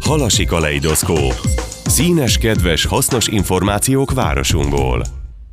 Halasi kaleidoszkóp. Színes, kedves, hasznos információk városunkból.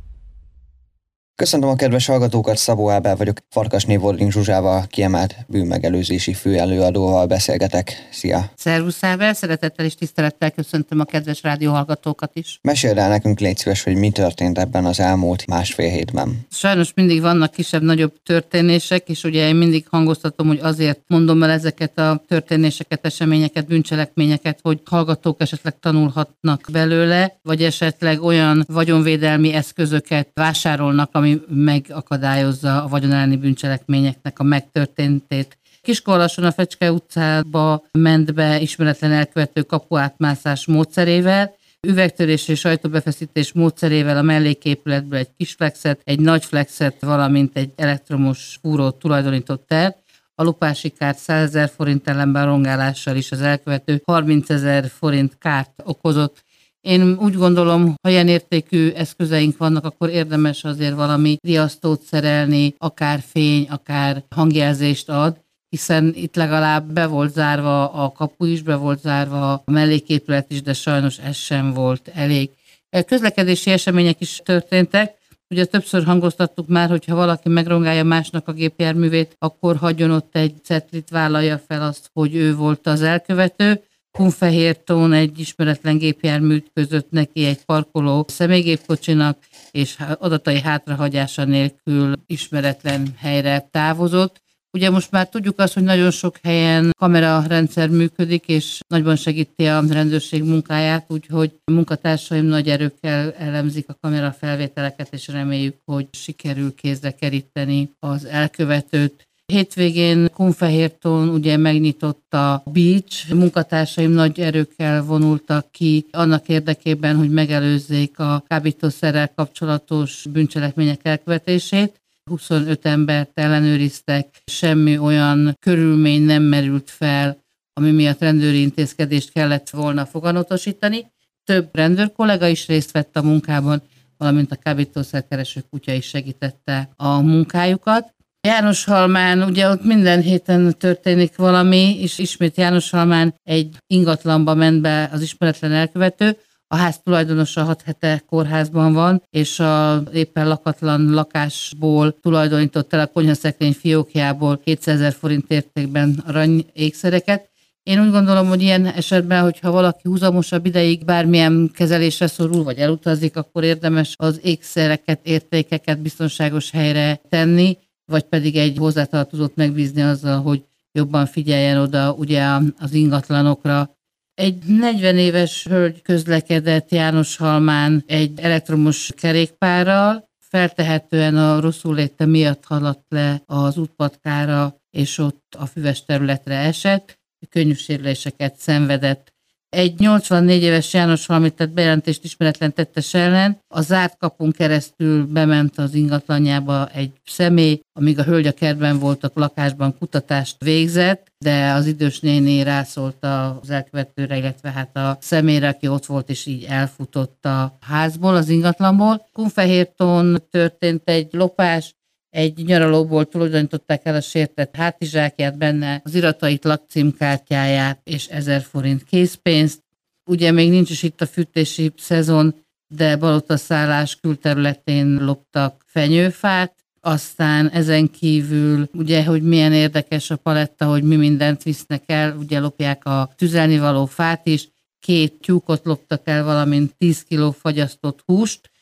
Köszöntöm a kedves hallgatókat, Szabó Ábel vagyok, Farkasné Worling Zsuzsával, kiemelt bűnmegelőzési főelőadóval beszélgetek. Szia! Szervusz Ábel, szeretettel és tisztelettel köszöntöm a kedves rádióhallgatókat is. Meséld el nekünk, légy szíves, hogy mi történt ebben az elmúlt másfél hétben. Sajnos mindig vannak kisebb-nagyobb történések, és ugye én mindig hangoztatom, hogy azért mondom el ezeket a történéseket, eseményeket, bűncselekményeket, hogy hallgatók esetleg tanulhatnak belőle, vagy esetleg olyan vagyonvédelmi eszközöket vásárolnak, ami megakadályozza a vagyon elleni bűncselekményeknek a megtörténtét. Kiskolvason a Fecske utcába ment be ismeretlen elkövető kapuátmászás módszerével, üvegtörés és ajtóbefeszítés módszerével a melléképületből egy kis flexet, egy nagy flexet, valamint egy elektromos fúrót tulajdonított el. A lopási kárt 100 000 forint ellenben rongálással is az elkövető 30 000 forint kárt okozott. Én úgy gondolom, ha ilyen értékű eszközeink vannak, akkor érdemes azért valami riasztót szerelni, akár fény, akár hangjelzést ad, hiszen itt legalább be volt zárva a kapu is, be volt zárva a melléképület is, de sajnos ez sem volt elég. Közlekedési események is történtek. Ugye többször hangoztattuk már, hogyha valaki megrongálja másnak a gépjárművét, akkor hagyjon ott egy cetlit, vállalja fel azt, hogy ő volt az elkövető. Kunfehértón egy ismeretlen gépjárműt között neki egy parkoló személygépkocsinak, és adatai hátrahagyása nélkül ismeretlen helyre távozott. Ugye most már tudjuk azt, hogy nagyon sok helyen kamerarendszer működik, és nagyban segíti a rendőrség munkáját, úgyhogy a munkatársaim nagy erőkkel elemzik a kamerafelvételeket, és reméljük, hogy sikerül kézre keríteni az elkövetőt. Hétvégén Kunfehértón ugye megnyitott a Beach, munkatársaim nagy erőkkel vonultak ki annak érdekében, hogy megelőzzék a kábítószerrel kapcsolatos bűncselekmények elkövetését. 25 embert ellenőriztek, semmi olyan körülmény nem merült fel, ami miatt rendőri intézkedést kellett volna foganatosítani. Több rendőr kollega is részt vett a munkában, valamint a kábítószerkereső kutya is segítette a munkájukat. Jánoshalmán, ugye ott minden héten történik valami, és ismét Jánoshalmán egy ingatlanba ment be az ismeretlen elkövető. A ház tulajdonosa 6 hete kórházban van, és a éppen lakatlan lakásból tulajdonított el a konyhaszekrény fiókjából 200 000 forint értékben arany ékszereket. Én úgy gondolom, hogy ilyen esetben, hogyha valaki húzamosabb ideig bármilyen kezelésre szorul, vagy elutazik, akkor érdemes az ékszereket, értékeket biztonságos helyre tenni, vagy pedig egy hozzátartozót megbízni azzal, hogy jobban figyeljen oda ugye az ingatlanokra. Egy 40 éves hölgy közlekedett Jánoshalmán egy elektromos kerékpárral, feltehetően a rosszulléte miatt haladt le az útpatkára, és ott a füves területre esett, könnyű sérüléseket szenvedett. Egy 84 éves jánoshalmi tett bejelentést ismeretlen tettes ellen, a zárt kapun keresztül bement az ingatlanjába egy személy, amíg a hölgy a kertben volt, a lakásban kutatást végzett, de az idős néni rászólt az elkövetőre, illetve hát a személyre, aki ott volt, és így elfutott a házból, az ingatlanból. Kunfehértón történt egy lopás, egy nyaralóból tulajdonították el a sértett hátizsákját, benne az iratait, lakcímkártyáját és 1000 forint készpénzt. Ugye még nincs is itt a fűtési szezon, de Balotaszállás külterületén loptak fenyőfát, aztán ezen kívül ugye, hogy milyen érdekes a paletta, hogy mi mindent visznek el, ugye lopják a tüzelnivaló fát is, 2 tyúkot loptak el, valamint 10 kg fagyasztott húst,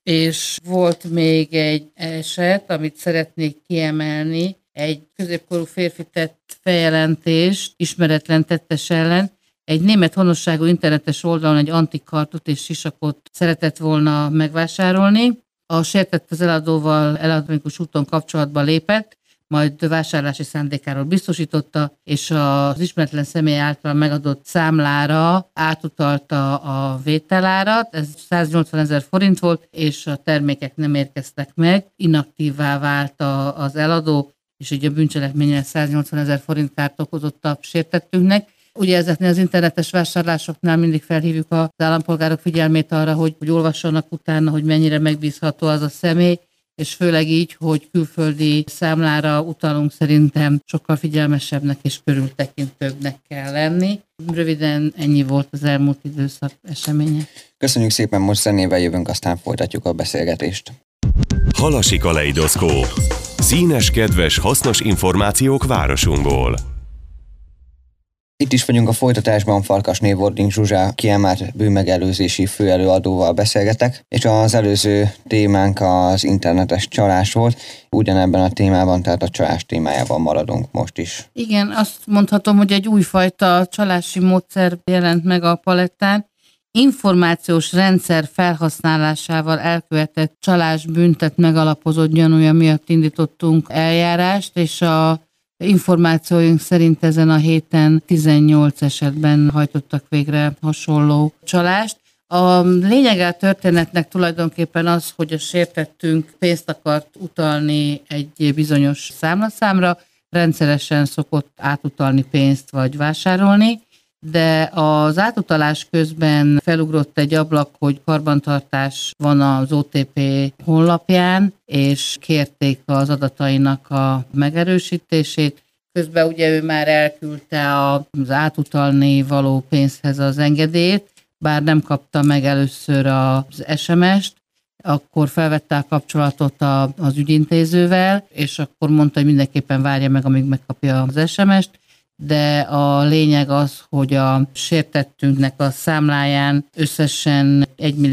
és volt még egy eset, amit szeretnék kiemelni, egy középkorú férfi tett feljelentést ismeretlen tettes ellen. Egy német honosságú internetes oldalon egy antik kartot és sisakot szeretett volna megvásárolni. A sértett az eladóval elektronikus úton kapcsolatba lépett, majd vásárlási szándékáról biztosította, és az ismeretlen személy által megadott számlára átutalta a vételárat. Ez 180 000 forint volt, és a termékek nem érkeztek meg. Inaktívvá vált az eladó, és így a bűncselekménnyel 180 000 forint kárt okozott a sértettünknek. Ugye ezeknél az internetes vásárlásoknál mindig felhívjuk az állampolgárok figyelmét arra, hogy olvassanak utána, hogy mennyire megbízható az a személy, és főleg így, hogy külföldi számlára utalunk, szerintem sokkal figyelmesebbnek és körültekintőbbnek kell lenni. Röviden ennyi volt az elmúlt időszak eseménye. Köszönjük szépen, most zenével jövünk, aztán folytatjuk a beszélgetést. Halasi Kaleidoszkóp. Színes, kedves, hasznos információk városunkból. Itt is vagyunk a folytatásban, Farkasné Wording Zsuzsa kiemelt bűnmegelőzési főelőadóval beszélgetek, és az előző témánk az internetes csalás volt. Ugyanebben a témában, tehát a csalás témájában maradunk most is. Igen, azt mondhatom, hogy egy újfajta csalási módszer jelent meg a palettán. Információs rendszer felhasználásával elkövetett csalásbűntet megalapozott gyanúja miatt indítottunk eljárást, és a információink szerint ezen a héten 18 esetben hajtottak végre hasonló csalást. A lényege a történetnek tulajdonképpen az, hogy a sértettünk pénzt akart utalni egy bizonyos számlaszámra, rendszeresen szokott átutalni pénzt vagy vásárolni, de az átutalás közben felugrott egy ablak, hogy karbantartás van az OTP honlapján, és kérték az adatainak a megerősítését. Közben ugye ő már elküldte az átutalni való pénzhez az engedélyt, bár nem kapta meg először az SMS-t, akkor felvette a kapcsolatot az ügyintézővel, és akkor mondta, hogy mindenképpen várja meg, amíg megkapja az SMS-t, de a lényeg az, hogy a sértettünknek a számláján összesen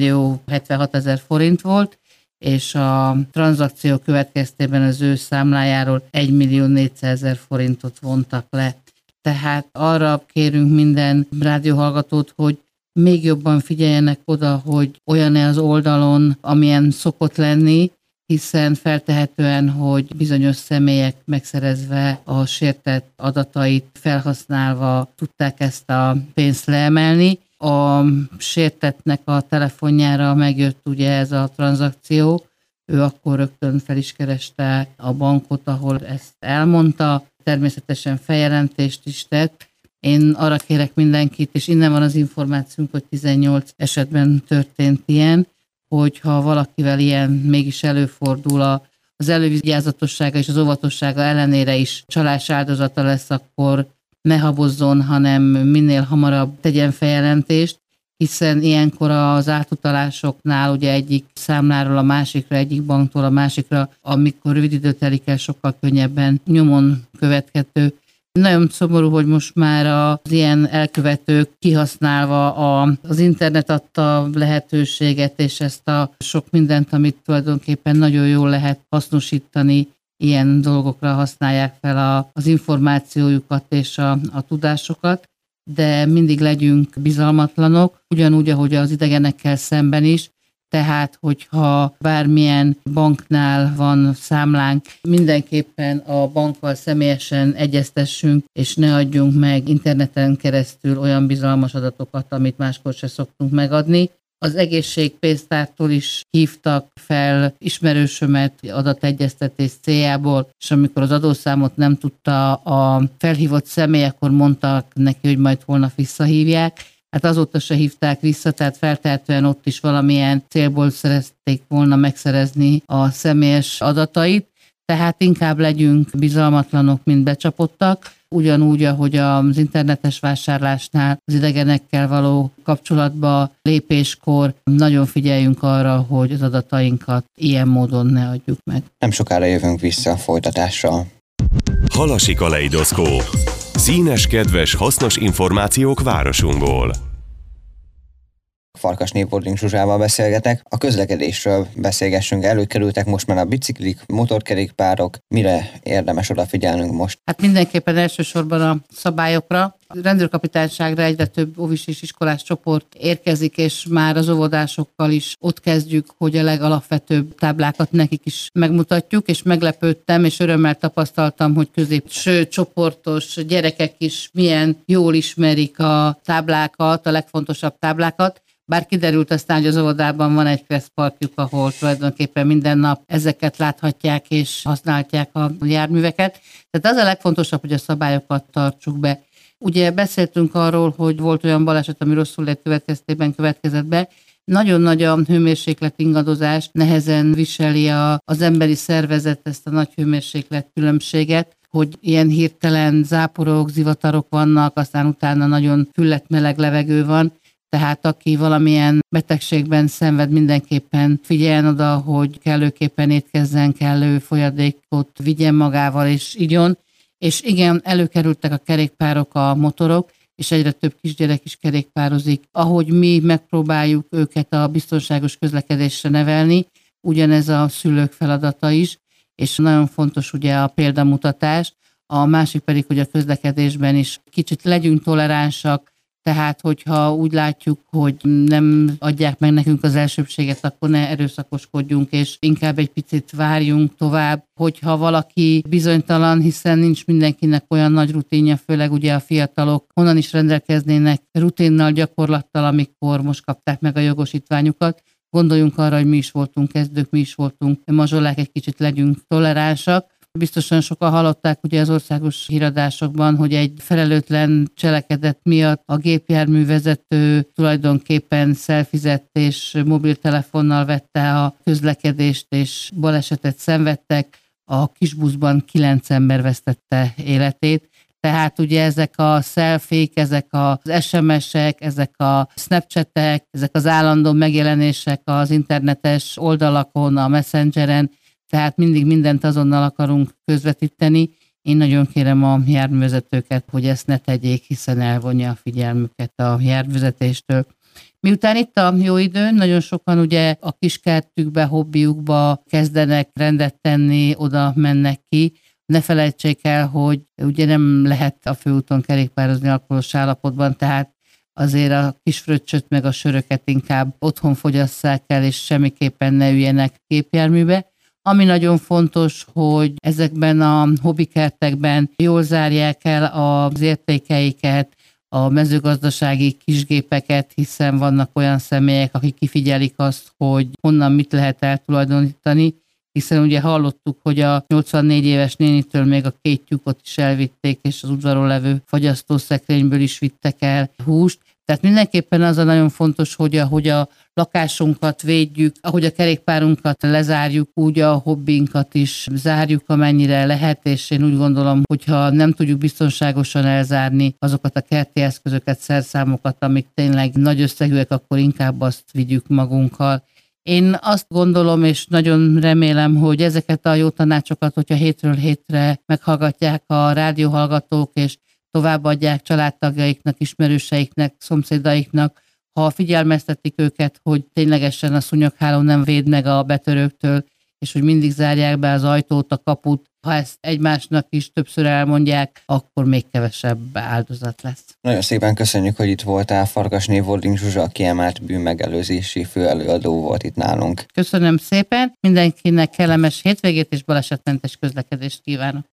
1.076.000 forint volt, és a tranzakció következtében az ő számlájáról 1.400.000 forintot vontak le. Tehát arra kérünk minden rádióhallgatót, hogy még jobban figyeljenek oda, hogy olyan-e az oldalon, amilyen szokott lenni, hiszen feltehetően, hogy bizonyos személyek megszerezve a sértett adatait felhasználva tudták ezt a pénzt leemelni. A sértettnek a telefonjára megjött ugye ez a tranzakció, ő akkor rögtön fel is kereste a bankot, ahol ezt elmondta, természetesen feljelentést is tett. Én arra kérek mindenkit, és innen van az információnk, hogy 18 esetben történt ilyen, hogyha valakivel ilyen mégis előfordul, az elővigyázatossága és az óvatossága ellenére is csalás áldozata lesz, akkor ne habozzon, hanem minél hamarabb tegyen feljelentést, hiszen ilyenkor az átutalásoknál ugye egyik számláról a másikra, egyik banktól a másikra, amikor rövid idő telik el, sokkal könnyebben nyomon követhető. Nagyon szomorú, hogy most már az ilyen elkövetők kihasználva az internet adta lehetőséget, és ezt a sok mindent, amit tulajdonképpen nagyon jól lehet hasznosítani, ilyen dolgokra használják fel az információjukat és a tudásokat, de mindig legyünk bizalmatlanok, ugyanúgy, ahogy az idegenekkel szemben is. Tehát, hogyha bármilyen banknál van számlánk, mindenképpen a bankkal személyesen egyeztessünk, és ne adjunk meg interneten keresztül olyan bizalmas adatokat, amit máskor se szoktunk megadni. Az egészségpénztártól is hívtak fel ismerősömet adategyeztetés céljából, és amikor az adószámot nem tudta a felhívott személy, akkor mondtak neki, hogy majd holnap visszahívják. Hát azóta se hívták vissza, tehát feltehetően ott is valamilyen célból szerették volna megszerezni a személyes adatait, tehát inkább legyünk bizalmatlanok, mint becsapottak, ugyanúgy, ahogy az internetes vásárlásnál az idegenekkel való kapcsolatba lépéskor nagyon figyeljünk arra, hogy az adatainkat ilyen módon ne adjuk meg. Nem sokára jövünk vissza a folytatással. Halasi Kaleidoszkóp. Színes, kedves, hasznos információk városunkból. Farkasné Wording Zsuzsával beszélgetek. A közlekedésről beszélgessünk. Előkerültek most már a biciklik, motorkerékpárok. Mire érdemes odafigyelnünk most? Hát mindenképpen elsősorban a szabályokra. A rendőrkapitányságra egyre több óvis és iskolás csoport érkezik, és már az óvodásokkal is ott kezdjük, hogy a legalapvetőbb táblákat nekik is megmutatjuk, és meglepődtem, és örömmel tapasztaltam, hogy középső csoportos gyerekek is milyen jól ismerik a táblákat, a legfontosabb táblákat. Bár kiderült aztán, hogy az óvodában van egy kresszparkjuk, ahol tulajdonképpen minden nap ezeket láthatják és használják a járműveket. Tehát az a legfontosabb, hogy a szabályokat tartsuk be. Ugye beszéltünk arról, hogy volt olyan baleset, ami rosszul lett következtében következett be. Nagyon nagy a hőmérséklet ingadozás, nehezen viseli az emberi szervezet ezt a nagy hőmérséklet különbséget, hogy ilyen hirtelen záporok, zivatarok vannak, aztán utána nagyon füllet meleg levegő van, tehát aki valamilyen betegségben szenved, mindenképpen figyeljen oda, hogy kellőképpen étkezzen, kellő folyadékot vigyen magával és igyon. És igen, előkerültek a kerékpárok, a motorok, és egyre több kisgyerek is kerékpározik. Ahogy mi megpróbáljuk őket a biztonságos közlekedésre nevelni, ugyanez a szülők feladata is, és nagyon fontos ugye a példamutatás, a másik pedig, hogy a közlekedésben is kicsit legyünk toleránsak, tehát hogyha úgy látjuk, hogy nem adják meg nekünk az elsőbséget, akkor ne erőszakoskodjunk, és inkább egy picit várjunk tovább, hogyha valaki bizonytalan, hiszen nincs mindenkinek olyan nagy rutinja, főleg ugye a fiatalok honnan is rendelkeznének rutinnal, gyakorlattal, amikor most kapták meg a jogosítványukat. Gondoljunk arra, hogy mi is voltunk kezdők, mi is voltunk mazsolák, egy kicsit legyünk toleránsak. Biztosan sokan hallották ugye az országos híradásokban, hogy egy felelőtlen cselekedet miatt a gépjárművezető tulajdonképpen szelfizett és mobiltelefonnal vette a közlekedést, és balesetet szenvedtek. A kisbuszban 9 ember vesztette életét. Tehát ugye ezek a selfie-k, ezek az SMS-ek, ezek a Snapchatek, ezek az állandó megjelenések az internetes oldalakon, a Messengeren, tehát mindig mindent azonnal akarunk közvetíteni. Én nagyon kérem a járművezetőket, hogy ezt ne tegyék, hiszen elvonja a figyelmüket a járművezetéstől. Miután itt a jó idő, nagyon sokan ugye a kiskertükbe, hobbiukba kezdenek rendet tenni, oda mennek ki. Ne felejtsék el, hogy ugye nem lehet a főúton kerékpározni alkoholos állapotban, tehát azért a kis fröccsöt meg a söröket inkább otthon fogyasszák el, és semmiképpen ne üljenek gépjárműbe. Ami nagyon fontos, hogy ezekben a hobbikertekben jól zárják el az értékeiket, a mezőgazdasági kisgépeket, hiszen vannak olyan személyek, akik kifigyelik azt, hogy honnan mit lehet eltulajdonítani, hiszen ugye hallottuk, hogy a 84 éves nénitől még a 2 tyúkot is elvitték, és az udvaron levő fagyasztószekrényből is vittek el húst. Tehát mindenképpen az a nagyon fontos, hogy ahogy a lakásunkat védjük, ahogy a kerékpárunkat lezárjuk, úgy a hobbinkat is zárjuk, amennyire lehet, és én úgy gondolom, hogyha nem tudjuk biztonságosan elzárni azokat a kerti eszközöket, szerszámokat, amik tényleg nagy összegűek, akkor inkább azt vigyük magunkkal. Én azt gondolom, és nagyon remélem, hogy ezeket a jó tanácsokat, hogyha hétről hétre meghallgatják a rádióhallgatók, és továbbadják családtagjaiknak, ismerőseiknek, szomszédaiknak, ha figyelmeztetik őket, hogy ténylegesen a szúnyogháló nem véd meg a betörőktől, és hogy mindig zárják be az ajtót, a kaput. Ha ezt egymásnak is többször elmondják, akkor még kevesebb áldozat lesz. Nagyon szépen köszönjük, hogy itt voltál. Farkasné Wording Zsuzsa, kiemelt bűnmegelőzési főelőadó volt itt nálunk. Köszönöm szépen, mindenkinek kellemes hétvégét és balesetmentes közlekedést kívánok.